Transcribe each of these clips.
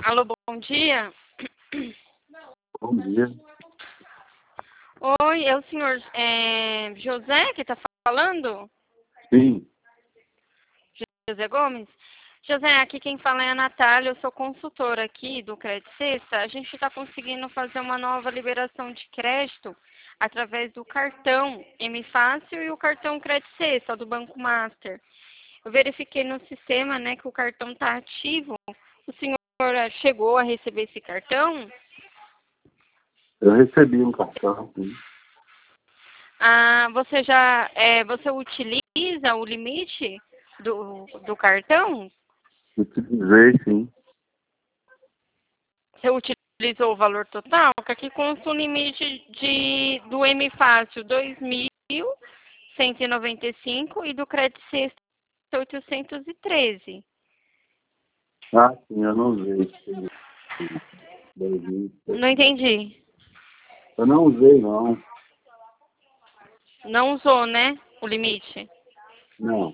Alô, bom dia. Bom dia. Oi, é o senhor José que está falando? Sim. José Gomes? José, aqui quem fala é a Natália, eu sou consultora aqui do Crédito Sexta. A gente está conseguindo fazer uma nova liberação de crédito através do cartão M Fácil e o cartão Crédito Sexta do Banco Master. Eu verifiquei no sistema, né, que o cartão está ativo. O senhor chegou a receber esse cartão? Eu recebi um cartão, sim. Ah, você utiliza o limite do cartão? Utilizei, sim. Você utilizou o valor total? Que aqui consta um limite do M Fácil 2.195 e do Crédito Sexta 813. Ah, sim, eu não usei. Não entendi. Eu não usei, não. Não usou, né, o limite? Não.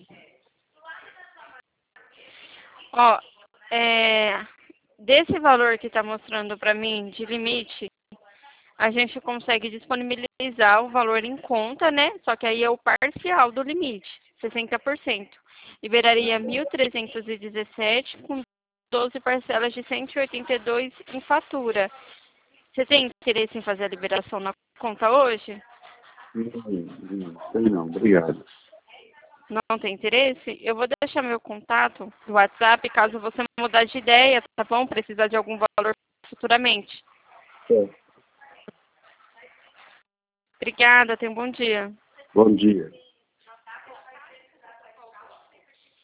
Ó, desse valor que está mostrando para mim de limite, a gente consegue disponibilizar o valor em conta, né? Só que aí é o parcial do limite, 60%. Liberaria 1.317 com 12 parcelas de 182 em fatura. Você tem interesse em fazer a liberação na conta hoje? Não, sei não. Obrigado. Não tem interesse? Eu vou deixar meu contato do WhatsApp caso você mudar de ideia, tá bom? Precisar de algum valor futuramente. É. Obrigada, tenha um bom dia. Bom dia.